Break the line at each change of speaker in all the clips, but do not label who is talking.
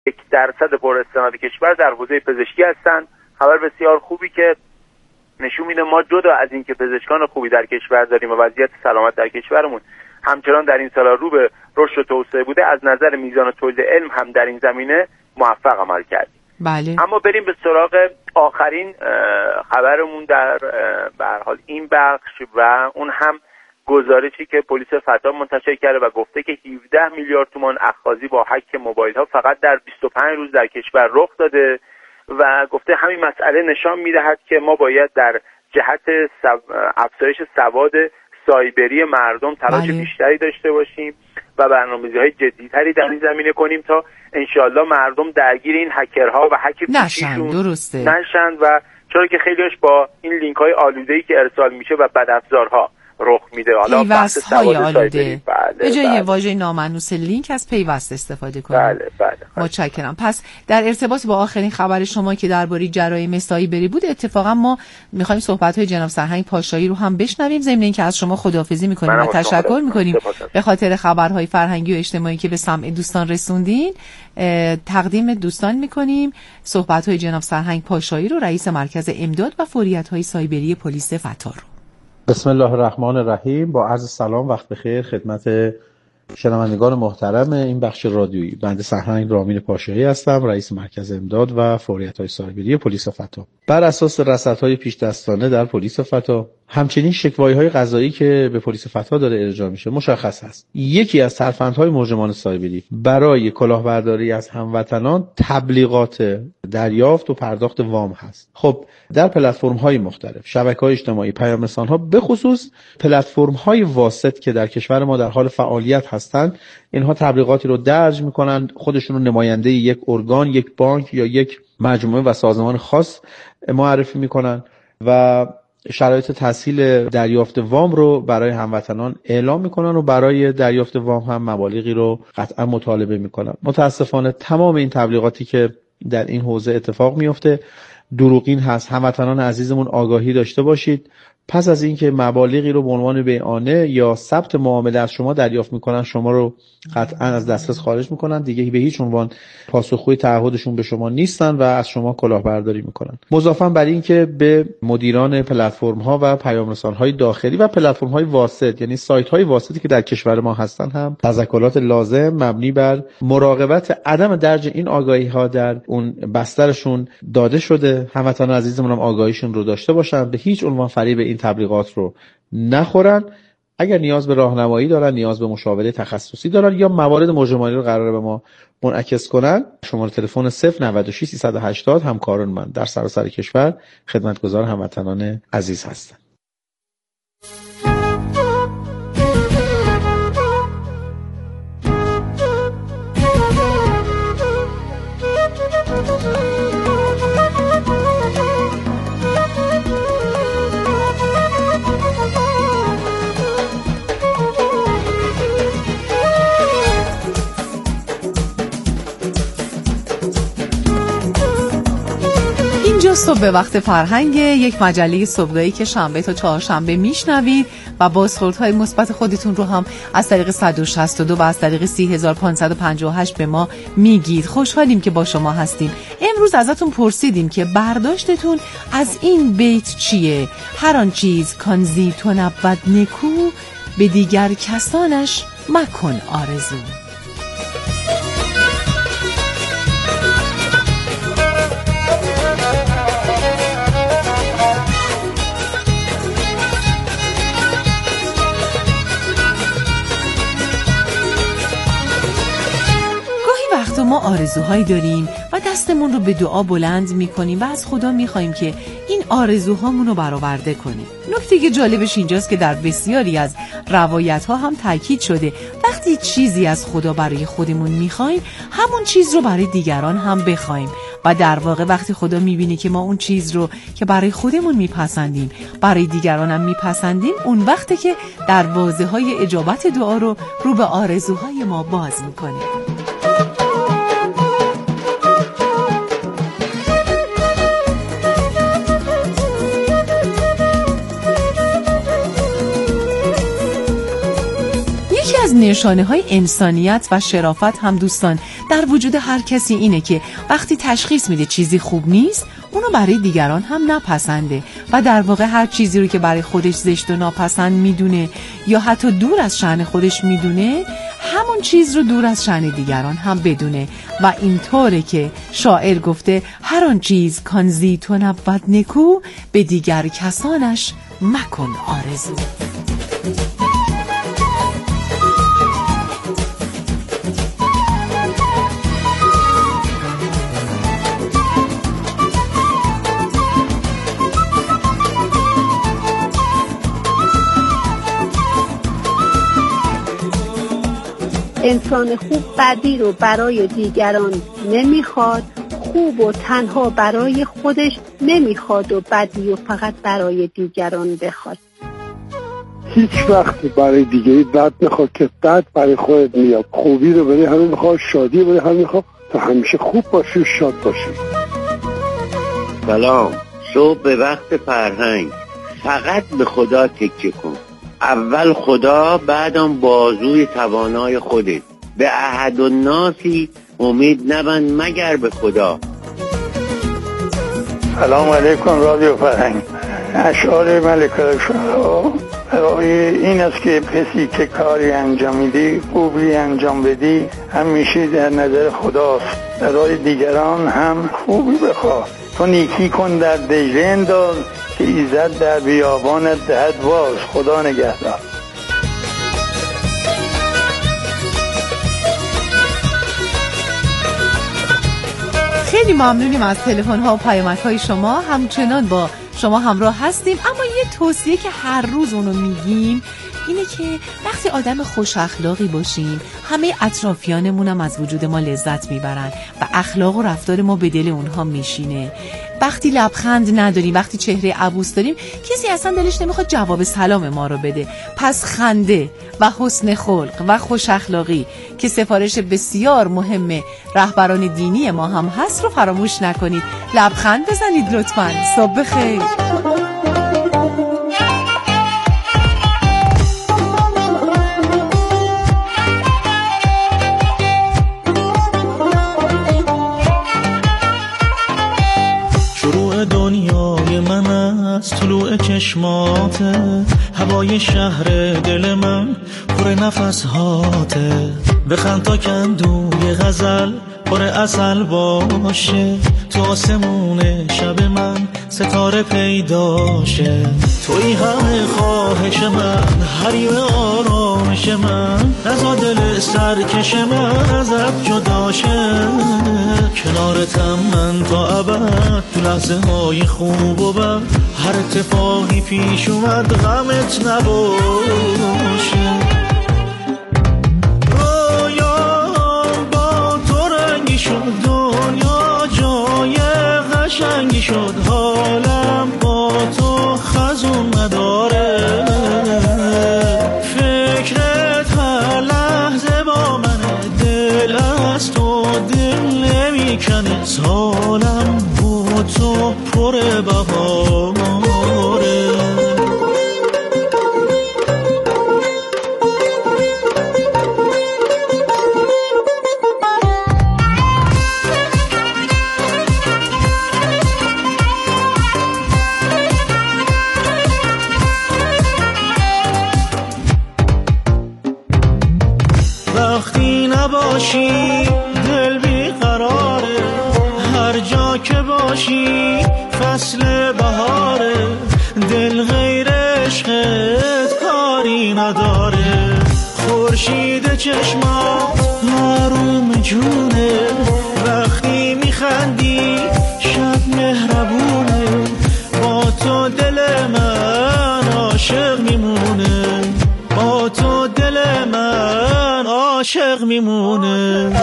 1% پراستناد کشور در حوزه پزشکی هستند. خبر بسیار خوبی که نشون میده ما جدا از اینکه پزشکان خوبی در کشور داریم و وضعیت سلامت در کشورمون همچنان در این سالا رو به رشد و توسعه بوده، از نظر میزان تولید علم هم در این زمینه موفق عمل کردیم.
بله.
اما بریم به سراغ آخرین خبرمون در به هر حال این بخش و اون هم گزارشی که پلیس فتا منتشر کرده و گفته که 17 میلیارد تومان اخاذی با هک موبایل ها فقط در 25 روز در کشور رخ داده و گفته همین مسئله نشان میدهد که ما باید در جهت افزایش سواد سایبری مردم تلاش بیشتری داشته باشیم و برنامه‌ریزی‌های جدی‌تری در این زمینه کنیم تا انشالله مردم درگیر این هکرها و هک
نشن. درسته
نشن و چرا که خیلیش با این لینک‌های آلوده‌ای که ارسال میشه و بدافزارها رخ میده. حالا بحث سواد آلوده
به جای واژه نامانوس لینک از پیوست استفاده کنیم.
بله.
متشکرم. پس در ارتباط با آخرین خبر شما که درباره جرایم سایبری بود، اتفاقا ما می‌خوایم صحبت‌های جناب سرهنگ پاشایی رو هم بشنویم، ضمن اینکه از شما خداحافظی می‌کنیم و تشکر می‌کنیم به خاطر خبرهای فرهنگی و اجتماعی که به سمع دوستان رسوندین. تقدیم دوستان می‌کنیم صحبت‌های جناب سرهنگ پاشایی رو، رئیس مرکز امداد و فوریت‌های سایبری پلیس فتا رو.
بسم الله الرحمن الرحیم. با عرض سلام، وقت بخیر خدمت شنوندگان محترم این بخش رادیویی. بنده سرهنگ رامین پاشایی هستم، رئیس مرکز امداد و فوریت‌های سایبری پلیس فتا. بر اساس رصدهای پیش دستانه در پلیس فتا، همچنین شکوایی‌های قضایی که به پلیس فتا داره ارجاع میشه، مشخص است یکی از ترفندهای مجرمان سایبری برای کلاهبرداری از هموطنان تبلیغات دریافت و پرداخت وام هست. خب در پلتفرم‌های مختلف، شبکه‌های اجتماعی، پیام‌رسان‌ها، به خصوص پلتفرم‌های واسط که در کشور ما در حال فعالیت هستند، اینها تبلیغاتی رو درج می‌کنن، خودشون رو نماینده یک ارگان، یک بانک یا یک مجموعه و سازمان خاص معرفی می‌کنن و شرایط تسهیل دریافت وام رو برای هموطنان اعلام میکنن و برای دریافت وام هم مبالغی رو قطعا مطالبه میکنن. متاسفانه تمام این تبلیغاتی که در این حوزه اتفاق میفته دروغین هست. هموطنان عزیزمون آگاهی داشته باشید، پس از اینکه مبالغی رو به عنوان بیعانه یا ثبت معامله از شما دریافت میکنن، شما رو قطعا از دسترس خارج میکنن، دیگه به هیچ عنوان پاسخگوی تعهدشون به شما نیستن و از شما کلاهبرداری میکنن. مضافاً بر این که به مدیران پلتفرم ها و پیام رسان های داخلی و پلتفرم های واسط، یعنی سایت های واسطی که در کشور ما هستن، هم تذکرات لازم مبنی بر مراقبت عدم درج این آگاهی ها در اون بسترشون داده شده. هموطنان عزیزمون هم آگاهیشون رو داشته باشن، به هیچ عنوان فریب این تبلیغات رو نخورن. اگر نیاز به راهنمایی دارن، نیاز به مشاوره تخصصی دارن یا موارد مجرمانه رو قراره به ما منعکس کنن، شماره تلفن 096 380 همکاران من در سراسر کشور خدمتگزار هموطنان عزیز هستن.
صبح به وقت فرهنگ، یک مجله صبحگاهی که شنبه تا چهارشنبه میشنوید و بازخوردهای مثبت خودتون رو هم از طریق 162 و از طریق 3558 به ما میگید. خوشحالیم که با شما هستیم. امروز ازتون پرسیدیم که برداشتتون از این بیت چیه؟ هر آن چیز کانزی تو نبود نکو، به دیگر کسانش مکن آرزو. ما آرزوهایی داریم و دستمون رو به دعا بلند میکنیم و از خدا میخوایم که این آرزوهامون رو برآورده کنه. نکته که جالبش اینجاست که در بسیاری از روایت ها هم تاکید شده وقتی چیزی از خدا برای خودمون میخوایم، همون چیز رو برای دیگران هم بخوایم و در واقع وقتی خدا میبینه که ما اون چیز رو که برای خودمون میپسندیم برای دیگران هم میپسندیم، اون وقته که دروازه های اجابت دعا رو به آرزوهای ما باز میکنه. از نشانه های انسانیت و شرافت هم دوستان در وجود هر کسی اینه که وقتی تشخیص میده چیزی خوب نیست، اونو برای دیگران هم نپسنده و در واقع هر چیزی رو که برای خودش زشت و ناپسند میدونه یا حتی دور از شأن خودش میدونه، همون چیز رو دور از شأن دیگران هم بدونه. و اینطوره که شاعر گفته هر آن چیز کانزی تو نبود نکو، به دیگر کسانش مکن آرزو.
انسان خوب بدی رو برای دیگران نمیخواد، خوب و تنها برای خودش نمیخواد و بدی و فقط برای دیگران بخواد.
هیچ وقت برای دیگری بد نخواد که بد برای خودت میاد. خوبی رو برای همه میخواد، شادی رو برای همه میخواد، تا همیشه خوب باشی و شاد باشی.
سلام. صبح به وقت فرهنگ فقط به خدا تکیه کن. اول خدا، بعدم بازوی توانای خودت. به احد و ناسی امید نبند مگر به خدا.
سلام علیکم رادیو فرهنگ. اشعار ملک الشعرا برای این است که کسی که کاری انجام میدی، خوبی انجام بدی، همیشه در نظر خداست. برای دیگران هم خوبی بخواه. تو نیکی کن در دجله انداز، که ایزد در بیابانت دهد باز. خدا نگهدار.
خیلی ممنونیم از تلفن ها و پیامک های شما. همچنان با شما همراه هستیم. اما یه توصیه که هر روز اونو میگیم اینه که وقتی آدم خوش اخلاقی باشیم، همه اطرافیانمون هم از وجود ما لذت میبرن و اخلاق و رفتار ما به دل اونها میشینه. وقتی لبخند نداریم، وقتی چهره عبوس داریم، کسی اصلا دلش نمیخواد جواب سلام ما رو بده. پس خنده و حسن خلق و خوش اخلاقی که سفارش بسیار مهم رهبران دینی ما هم هست رو فراموش نکنید. لبخند بزنید لطفاً. صبح بخیر.
دنیای من از طلوع چشماته، هوای شهر دل من پر نفس هاته. بخند تا کندوی غزل پر عسل باشه، تو آسمون شب من ستاره پیداشه. توی همه خواهش من، حریم آرامش من، نزا دل سرکش من ازت جداشه. کنارتم من تا ابد، تو لحظه های خوب و بد، هر اتفاقی پیش اومد غمت نباشه. رویام با تو رنگی شد، دنیا جای قشنگی شد، حالم با تو خزون نداره. فکرت هر لحظه با منه، دل از تو دل نمیکنه، سالم با تو پر بهاره. وقتی نباشی دل بیقراره، هر جا که باشی فصل بهاره. دل غیر عشقت کاری نداره، خورشید چشمات آروم جونه. وقتی میخندی شب مهربونه، با تو دل من عاشق میمونه، با تو دل من عاشق میمونه.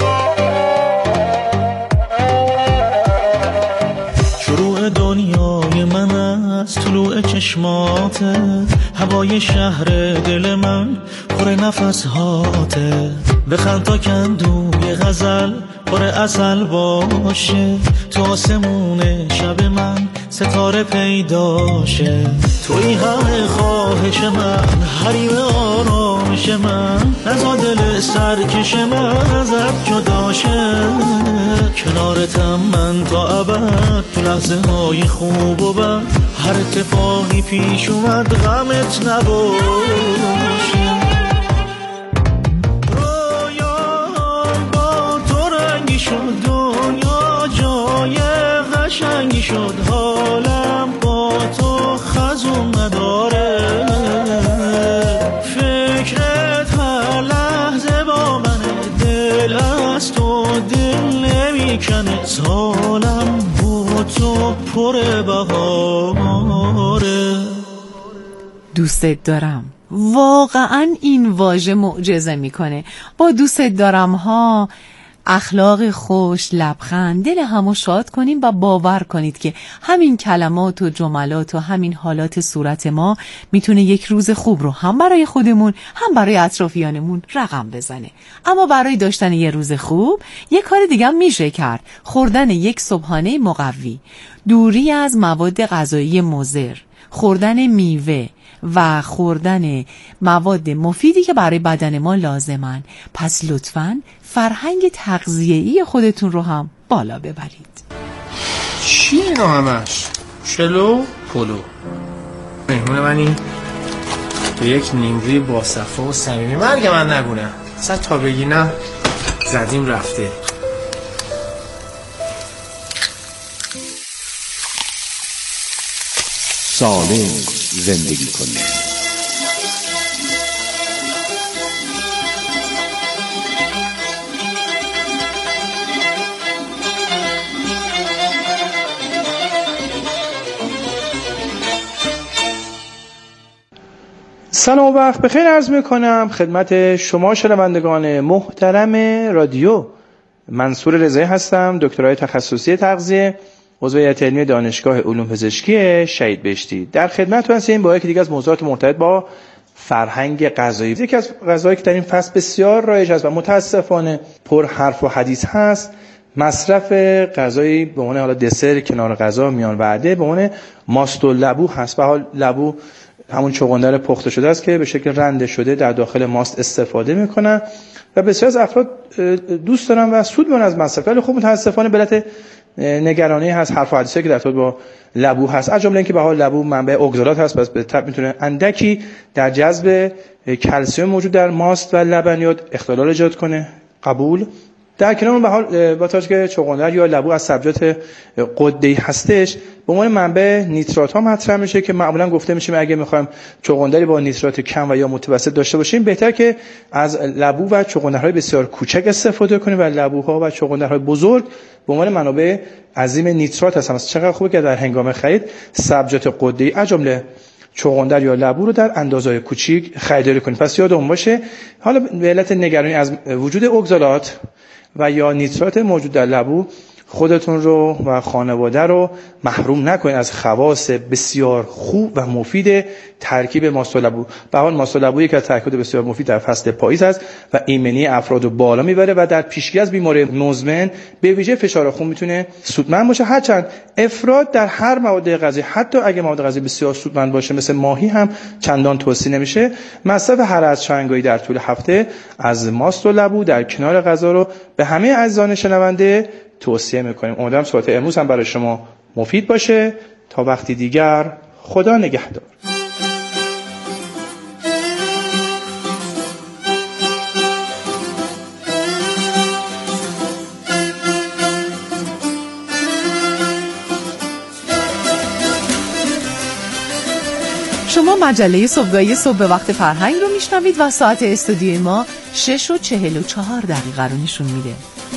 شروع دنیای من از طلوع چشماته، هوای شهر دل من پر نفس هاته. بخند تا کندوی غزل پر پر عسل باشه، تو آسمون شب من ستاره پیداشه. توی همه خواهش من، حریم آرامش من، نزا دل سرکش من ازت جداشه. کنارتم من تا ابد، تو لحظه های خوب و بد، هر اتفاقی پیش اومد غمت نباشه. رویای با تو رنگی شد، دنیا جای قشنگی شد، حالم با تو خزون نداره. فکرت هر لحظه با منه، دل از تو دل نمیکنه، حالم با تو پر بهاره.
دوستت دارم، واقعا این واژه معجزه میکنه. با دوستت دارم ها اخلاق خوش، لبخند، دل همو شاد کنیم و باور کنید که همین کلمات و جملات و همین حالات صورت ما میتونه یک روز خوب رو هم برای خودمون هم برای اطرافیانمون رقم بزنه. اما برای داشتن یه روز خوب یه کار دیگه هم میشه کرد: خوردن یک صبحانه مقوی، دوری از مواد غذایی مضر، خوردن میوه و خوردن مواد مفیدی که برای بدن ما لازمن. پس لطفاً فرهنگ تغذیه‌ای خودتون رو هم بالا ببرید.
چی اینا همش؟ چلو پلو. مهمون منی به یک نیمروی با صفا و صمیمی. مرگ من نگونه اصلا، تا بگی نه زدیم رفته.
سالم زندگی کنید.
سلام و وقت بخیر عرض میکنم خدمت شما شنوندگان محترم رادیو. منصور رضایی هستم، دکترای تخصصی تغذیه، عضو هیئت علمی دانشگاه علوم پزشکی شهید بهشتی. در خدمتتون هستیم با یکی دیگه از موضوعات مرتبط با فرهنگ غذایی. یکی از غذاهایی که در این فصل بسیار رایج است و متاسفانه پر حرف و حدیث هست، مصرف غذایی به عنوان حالا دسر کنار غذا میان وعده به عنوان ماست و لبو هست. به حال لبو همون چغندر پخته شده است که به شکل رنده شده در داخل ماست استفاده میکنن و بسیار از افراد دوست دارن و سود میبرن از مصرف. ولی خب متاسفانه به علت نگرانی هست، حرف و حدیثی که در ارتباط با لبو هست، از جمله اینکه به حال لبو منبع اگزالات هست، پس به طب میتونه اندکی در جذب کلسیم موجود در ماست و لبنیات اختلال ایجاد کنه. قبول. در کنار اون به حال با توجه که چغندر یا لبو از سبزیجات غده‌ای هستش، به عنوان منبع نیترات ها مطرح میشه که معمولا گفته میشه اگه میخوایم چغندری با نیترات کم و یا متوسط داشته باشیم، بهتر که از لبو و چغندرهای بسیار کوچک استفاده کنیم و لبوها و چغندرهای بزرگ به عنوان منابع عظیم نیترات هستن. چقدر خوبه که در هنگام خرید سبزیجات غده‌ای از جمله چغندر یا لبو رو در اندازه‌های کوچیک خریداری کنید. پس یادمون باشه حالا به علت نگرانی از وجود اگزالات و یا نیترات موجود در لبو خودتون رو و خانواده رو محروم نکنید از خواص بسیار خوب و مفید ترکیب ماست و لبو. به حال ماست و لبو یک از ترکیبات بسیار مفید در فصل پاییز است و ایمنی افراد رو بالا میبره و در پیشگیری از بیماری مزمن به ویژه فشار خون میتونه سودمند باشه. هرچند افراد در هر مواد غذایی، حتی اگه مواد غذایی بسیار سودمند باشه مثل ماهی، هم چندان توصیه نمیشه. مصرف هر از چنگایی در طول هفته از ماست و لبو در کنار غذا رو به همه عزیزان شنونده توصیه میکنیم. امیدوارم صحبت امروز هم برای شما مفید باشه. تا وقتی دیگر، خدا نگهدار.
شما مجله صبحگاهی صبح به وقت فرهنگ رو میشنوید و ساعت استودیوی ما 6:44 رو نشون میده.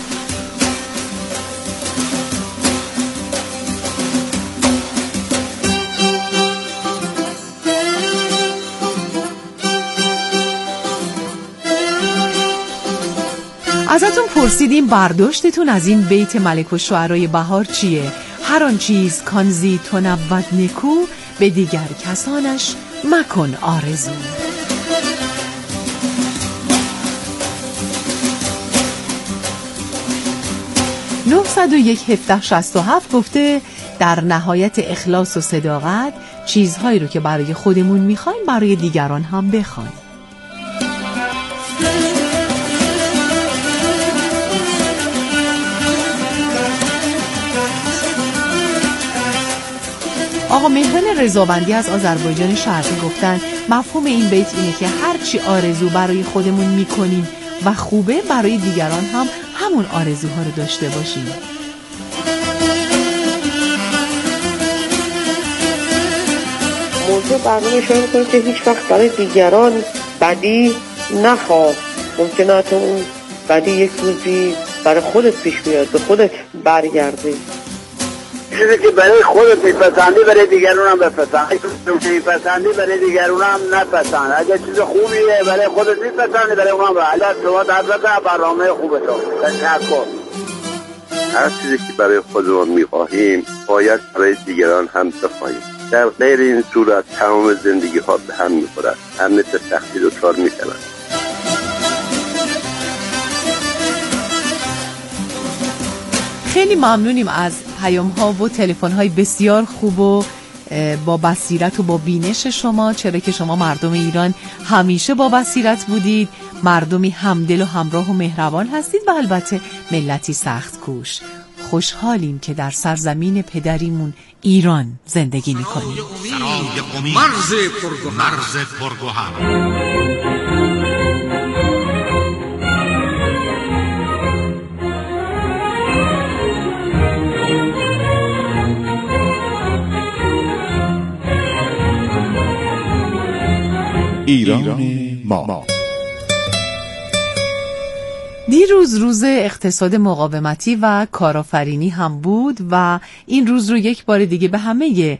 ازتون پرسیدیم برداشتتون از این بیت ملک الشعرای بهار چیه؟ هر آن چیز کانزی تو نبود نکو، به دیگر کسانش مکن آرزو. 901-1767 گفته در نهایت اخلاص و صداقت چیزهایی رو که برای خودمون میخوایم برای دیگران هم بخوایم. آقا مهران رضاوندی از آذربایجان شرقی گفتن مفهوم این بیت اینه که هرچی آرزو برای خودمون میکنیم و خوبه برای دیگران هم همون آرزوها رو داشته باشیم.
موضوع برنامه شما میکنه که هیچ وقت برای دیگران بدی نخواه. ممکنه تو اون بدی یک روزی برای خودت پیش بیاد، به خودت برگرده.
چیزی که برای خودت میپسندی برای دیگرون هم بپسند، میپسندی برای دیگرون هم نپسند. اگه چیز خوبیه برای خودت میپسندی برای اونم بله. شما حضرت برنامه خوبه تو تشکر.
هر چیزی که برای خودمون میخواهیم باید برای دیگران هم بخواهیم. در غیر این صورت تمام زندگی ها به هم میخورد، هم مثل سختی دچار میشوند.
خیلی ممنونیم از پیام ها و تلفن های بسیار خوب و با بصیرت و با بینش شما، چرا که شما مردم ایران همیشه با بصیرت بودید، مردمی همدل و همراه و مهربان هستید و البته ملتی سخت کوش. خوشحالیم که در سرزمین پدریمون ایران زندگی میکنیم.
مرز پرگوهر.
ایران ما.
دیروز روز اقتصاد مقاومتی و کارآفرینی هم بود و این روز رو یک بار دیگه به همه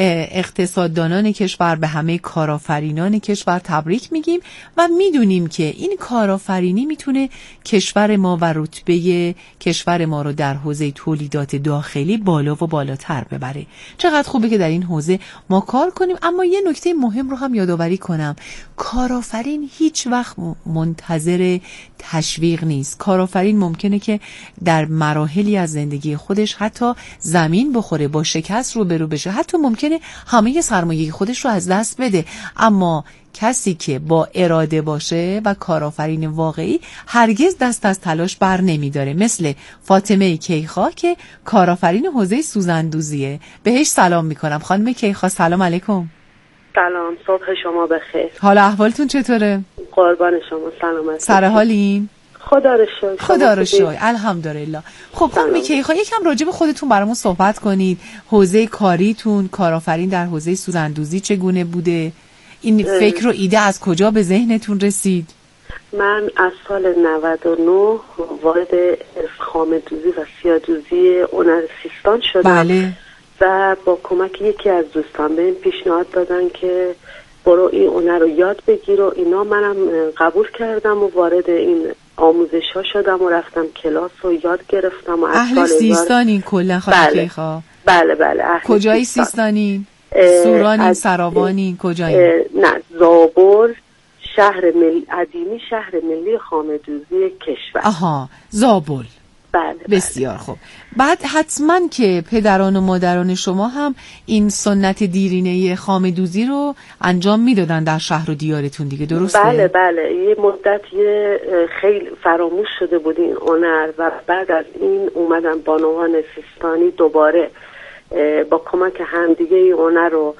اقتصاددانان کشور، به همه کارآفرینان کشور تبریک میگیم و میدونیم که این کارآفرینی میتونه کشور ما و رتبه کشور ما رو در حوزه تولیدات داخلی بالا و بالاتر ببره. چقدر خوبه که در این حوزه ما کار کنیم. اما یه نکته مهم رو هم یادآوری کنم، کارآفرین هیچ وقت منتظر تشویق نیست. کارآفرین ممکنه که در مراحلی از زندگی خودش حتی زمین بخوره، با شکست روبرو بشه، حتی ممکنه همه سرمایه خودش رو از دست بده، اما کسی که با اراده باشه و کارآفرین واقعی هرگز دست از تلاش بر نمیداره. مثل فاطمه کیخا که کارآفرین حوزه سوزندوزیه. بهش سلام میکنم. خانم کیخا سلام علیکم.
سلام، صبح شما بخیر.
حال احوالتون چطوره؟
قربان شما، سلامت.
سر حالین؟
خدا رو شکر.
خدا رو شکر، الحمدلله. خب خانم کیخا یکم راجع به خودتون برامون صحبت کنید. حوزه کاریتون، کارآفرین در حوزه سوزندوزی چگونه بوده؟ این فکر و ایده از کجا به ذهنتون رسید؟
من از سال 99 وارد خامه‌دوزی و سیاه‌دوزی هنر سیستان شدم.
بله.
و با کمک یکی از دوستان به این پیشنهاد دادن که برو این هنر رو یاد بگیر و اینا. منم قبول کردم و وارد این آموزش ها شدم و رفتم کلاس و یاد گرفتم و
اهل سیستانین کلا خانم کیخا؟
بله بله.
کجایی سیستانین؟ سورانین، سراوانین، کجایین؟
نه، زابل، شهر عدیمی، شهر ملی خامه‌دوزی کشور.
آها، زابل.
بله.
بسیار خوب. بعد حتما که پدران و مادران شما هم این سنت دیرینه خامه‌دوزی رو انجام میدادن در شهر و دیارتون دیگه، درسته؟
بله بله. یه مدت خیلی فراموش شده بود این هنر و بعد از این اومدن بانوان سیستانی دوباره با کمک همدیگه این هنر رو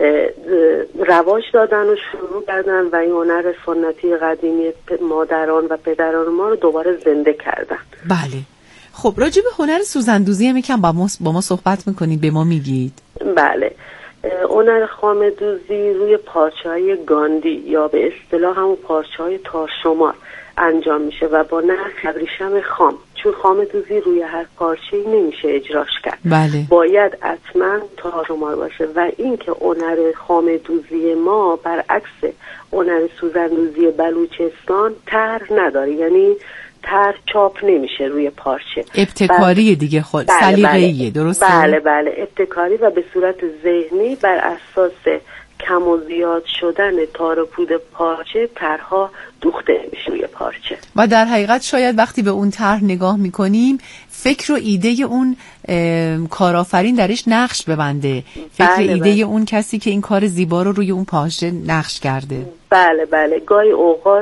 رواج دادن و شروع کردن و این هنر سنتی قدیمی مادران و پدران ما رو دوباره زنده کردن.
بله. خب راجع به هنر سوزندوزی هم یکم با ما صحبت میکنید، به ما میگید؟
بله. هنر خامه‌دوزی روی پارچه‌های گاندی یا به اصطلاح همون پارچه‌های تارشمار انجام میشه و با نخ ابریشم خام، چون خامه‌دوزی روی هر پارچه‌ای نمیشه اجراش کرد.
بله.
باید حتما تارشمار باشه و اینکه هنر خامه‌دوزی ما برعکس هنر سوزندوزی بلوچستان طرح نداره، یعنی طرح چاپ نمیشه روی پارچه.
ابتکاری دیگه خود سلیقه‌ایه، درسته؟
بله بله، ابتکاری و به صورت ذهنی بر اساس کم و زیاد شدن تار و پود پارچه طرح‌ها دوخته میشه روی پارچه.
و در حقیقت شاید وقتی به اون طرح نگاه میکنیم فکر و ایده اون کارآفرین درش نقش ببنده، فکر ایده اون کسی که این کار زیبا رو روی اون پارچه نقش کرده.
بله گاهی اوقات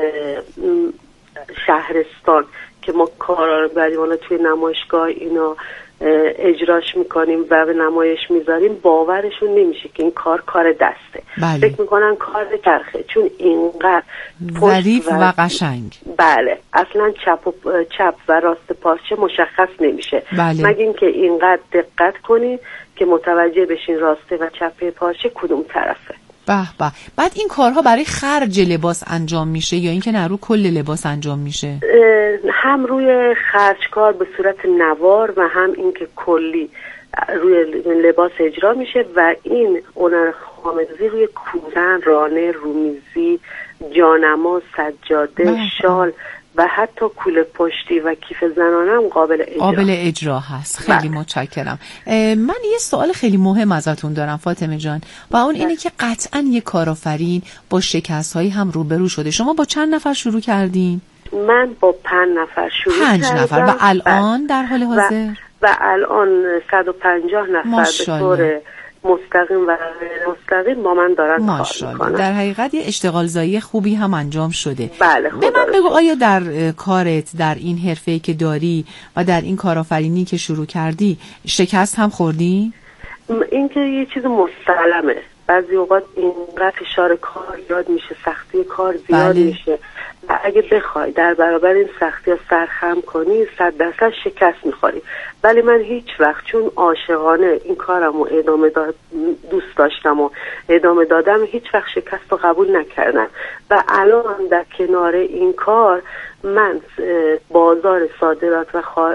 شهرستان که ما کارا رو بریم حالا توی نمایشگاه اینا اجراش میکنیم و به نمایش میذاریم، باورشون نمیشه که این کار دسته. فکر میکنن کار چرخه، چون اینقدر
ظریف و قشنگ.
بله، اصلا چپ و راست پارچه مشخص نمیشه. مگه اینکه اینقدر دقت کنید که متوجه بشین راسته و چپ پارچه کدوم طرفه.
به بعد این کارها برای خرج لباس انجام میشه یا اینکه نه رو کل لباس انجام میشه؟
هم روی خرج کار به صورت نوار و هم اینکه کلی روی لباس اجرا میشه و این هنر خامه‌دوزی روی کورن، رانه، رومیزی، جانما، سجاده، شال و حتی کوله پشتی و کیف زنانه هم قابل
اجرا هست. خیلی متشکرم. من یه سوال خیلی مهم ازتون دارم فاطمه جان و اون اینه که قطعاً یه کارآفرین با شکست‌هایی هم روبرو شده. شما با چند نفر شروع کردین؟
من با 5 نفر شروع کردم.
5 نفر و الان در حال حاضر؟
و الان 150 نفر به طور مستقیم و مستقیم با من دارن کار میکنن.
در حقیقت یه اشتغال زایی خوبی هم انجام شده.
بله.
به من بگو آیا در کارت، در این حرفه‌ای که داری و در این کارآفرینی که شروع کردی شکست هم خوردی؟
این که یه چیز مسلمه. بعضی اوقات اینقدر فشار کار زیاد میشه، سختی کار زیاد میشه و اگه بخوای در برابر این سختی ها سرخم کنی 100% شکست میخوری. ولی من هیچ وقت چون عاشقانه این کارمو دوست داشتم و ادامه دادم، هیچ وقت شکست رو قبول نکردم و الان در کنار این کار من بازار صادرات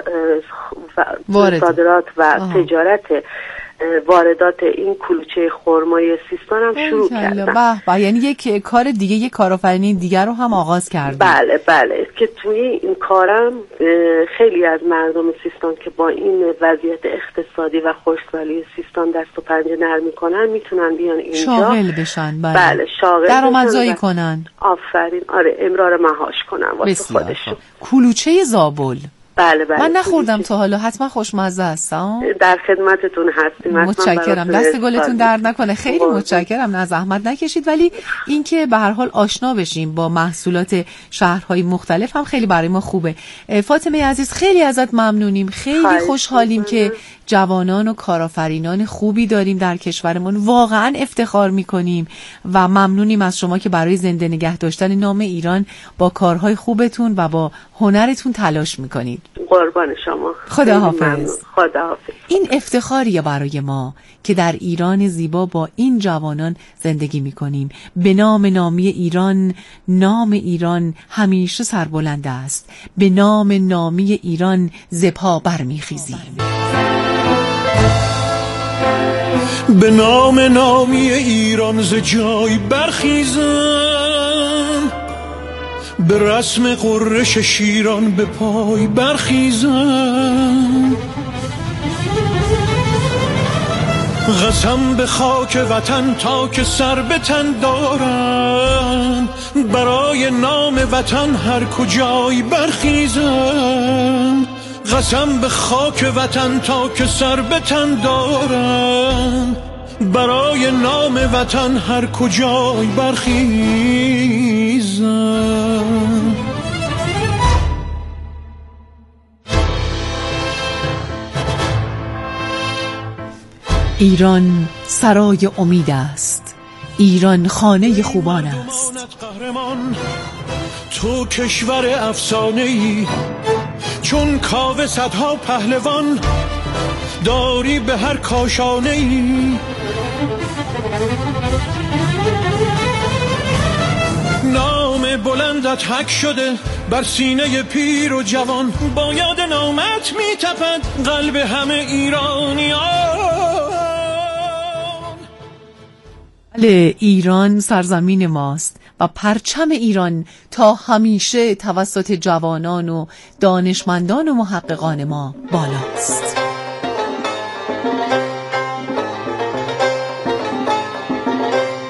و تجارت واردات این کلوچه خرمای سیستان هم شروع کردم.
یعنی یک کار دیگه، یک کارآفرینی دیگر رو هم آغاز کردم.
بله که توی این کارم خیلی از مردم سیستان که با این وضعیت اقتصادی و خشکسالی سیستان دست و پنجه نرم میکنن میتونن بیان اینجا
شاغل بشن.
بله شاغل
درآمدزایی کنن.
آفرین. آره، امرار معاش کنن واسه خودشون.
کلوچه زابل.
بله
من نخوردم تا حالا، حتما خوشمزه است.
در خدمتتون هستیم.
متشکرم، دست گلتون درد نکنه. خیلی متشکرم، نه زحمت نکشید. ولی اینکه به هر حال آشنا بشیم با محصولات شهرهای مختلف هم خیلی برای ما خوبه. فاطمه عزیز خیلی ازت ممنونیم، خیلی خوشحالیم که جوانان و کارآفرینان خوبی داریم در کشورمون، واقعا افتخار میکنیم و ممنونیم از شما که برای زنده نگه داشتن نام ایران با کارهای خوبتون و با هنرتون تلاش میکنید.
قربان شما.
خداحافظ.
خداحافظ.
این افتخاریه برای ما که در ایران زیبا با این جوانان زندگی میکنیم. به نام نامی ایران، نام ایران همیشه سربلند است. به نام نامی ایران ز پا برمیخیزیم.
به نام نامی ایران ز جای برخیزم، به رسم قرش شیران به پای برخیزم. قسم به خاک وطن تا که سر به تن دارم، برای نام وطن هر کجای برخیزم. قسم به خاک وطن تا که سر به تن دارم، برای نام وطن هر کجای برخیزم.
ایران سرای امید است، ایران خانه خوبان است.
تو کشور افسانه‌ای، چون کاوه صدها پهلوان داری به هر کاشانه‌ای. نام بلندت حک شده بر سینه پیر و جوان، با یاد نامت میتپد قلب همه ایرانیان.
ایران سرزمین ماست و پرچم ایران تا همیشه توسط جوانان و دانشمندان و محققان ما بالاست.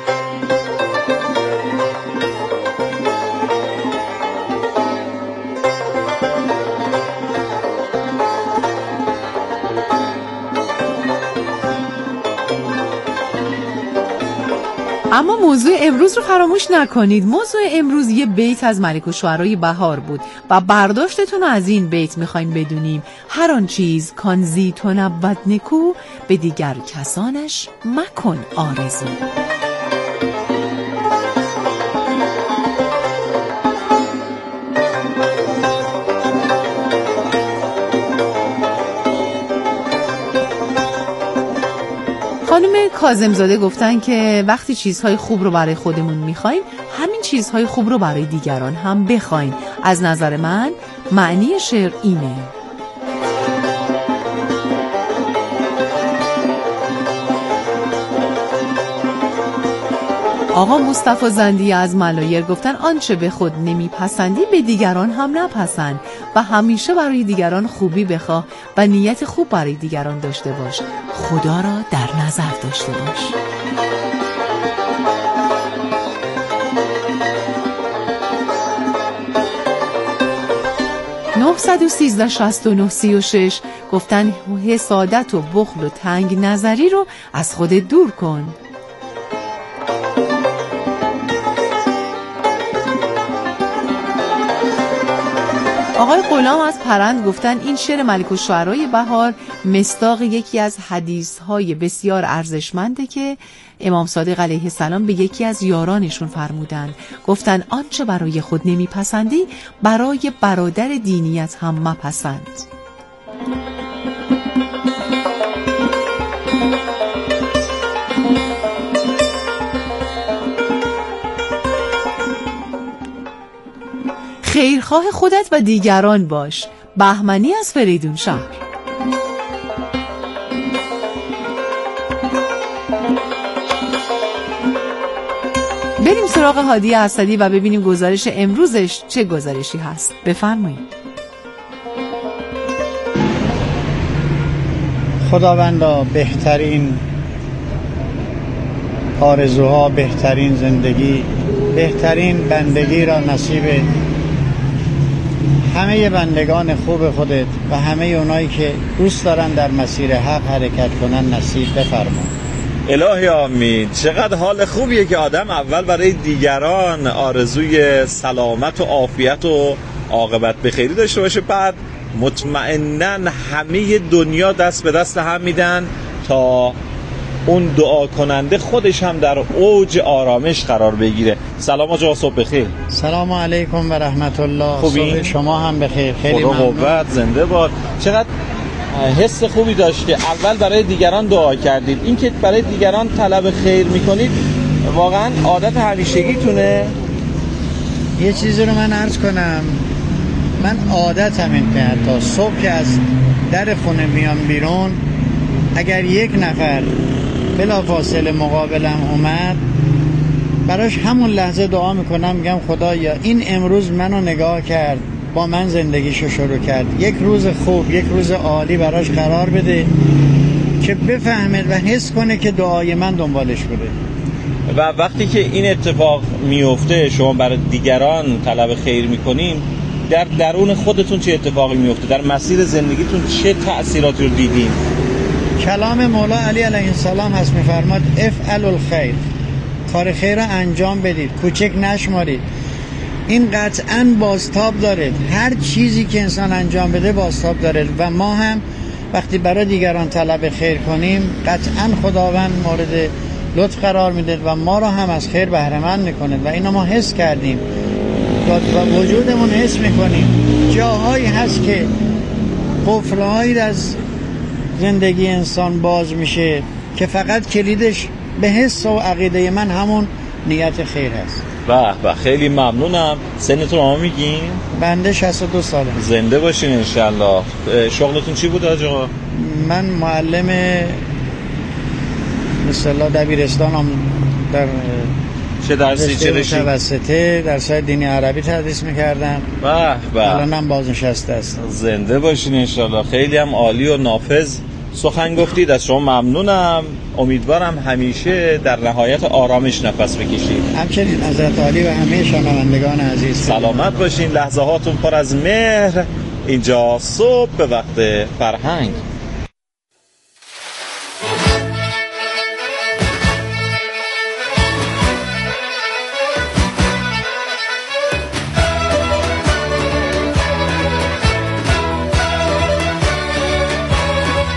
اما موضوع امروز رو فراموش نکنید. موضوع امروز یه بیت از ملک الشعرای بهار بود و برداشتتون رو از این بیت میخوایم بدونیم. هر آن چیز کان زی تو نبود نکو، به دیگر کسانش مکن آرزو. خانم کاظمزاده گفتن که وقتی چیزهای خوب رو برای خودمون میخوایم، همین چیزهای خوب رو برای دیگران هم بخوایم. از نظر من معنی شعر اینه. آقا مصطفی زندی از ملایر گفتن آنچه به خود نمیپسندی به دیگران هم نپسند و همیشه برای دیگران خوبی بخواه و نیت خوب برای دیگران داشته باش. خدا را در نظر داشته باش. (913-69-36) گفتن حسادت و بخل و تنگ نظری رو از خودت دور کن. آقای غلام از پرند گفتن این شعر ملک الشعرای بهار مصداق یکی از حدیث‌های بسیار ارزشمنده که امام صادق علیه السلام به یکی از یارانشون فرمودن. گفتن آنچه برای خود نمیپسندی برای برادر دینیت هم مپسند. خیرخواه خودت و دیگران باش. بهمنی از فریدون شهر. بریم سراغ هادی اسدی و ببینیم گزارش امروزش چه گزارشی هست. بفرمایید.
خداوندا بهترین آرزوها، بهترین زندگی، بهترین بندگی را نصیب همه بندگان خوب خودت و همه اونایی که دوست دارن در مسیر حق حرکت کنن نصیب بفرما.
الهی آمین. چقدر حال خوبیه که آدم اول برای دیگران آرزوی سلامت و عافیت و عاقبت بخیری داشته باشه، بعد مطمئناً همه دنیا دست به دست هم میدن تا اون دعا کننده خودش هم در اوج آرامش قرار بگیره. سلام آقا، صبح بخیر.
سلام علیکم و رحمت الله.
خوبی؟
صبح شما هم بخیر. خیلی
ممنون. قوت زنده باد. چقدر حس خوبی داشت که اول برای دیگران دعا کردید. این که برای دیگران طلب خیر میکنید واقعا عادت همیشگیتونه؟
یه چیزی رو من عرض کنم. من عادتم این که تا صبح که از در خونه میام بیرون، اگر یک نفر بلافاصله مقابلم اومد، براش همون لحظه دعا میکنم، میگم خدایا این امروز منو نگاه کرد، با من زندگیشو شروع کرد، یک روز خوب، یک روز عالی براش قرار بده که بفهمه و حس کنه که دعای من دنبالش بوده.
و وقتی که این اتفاق میفته، شما برای دیگران طلب خیر میکنین، در درون خودتون چه اتفاقی میفته؟ در مسیر زندگیتون چه تأثیراتی رو دیدین؟
کلام مولا علی علیه السلام هست، میفرماد افعل الخیر، کار خیر رو انجام بدید، کوچک نشمارید. این قطعاً بازتاب داره. هر چیزی که انسان انجام بده بازتاب داره و ما هم وقتی برای دیگران طلب خیر کنیم قطعاً خداوند مورد لطف قرار میده و ما رو هم از خیر بهره مند میکنه و اینو ما حس کردیم و وجودمون حس میکنیم. جاهایی هست که قفل‌هایی از زندگی انسان باز میشه که فقط کلیدش به حس و عقیده من همون نیت خیر هست.
به خیلی ممنونم. سنتون رو میگین؟
بنده 62 سالم.
زنده باشین انشالله. شغلتون چی بود آقا؟
من معلم مثلا دبیرستانم در
چه درسی؟ چه رشته؟
متوسطه درسای دینی عربی تدریس میکردم.
به
الانم بازنشسته هستم.
زنده باشین انشالله. خیلی هم عالی و نافذ سخن گفتید. از شما ممنونم. امیدوارم همیشه در نهایت آرامش نفس بکشید.
همچنین حضرت عالی و همه شنوندگان عزیز
سلامت باشین. لحظه هاتون پر از مهر. اینجا صبح به وقت فرهنگ.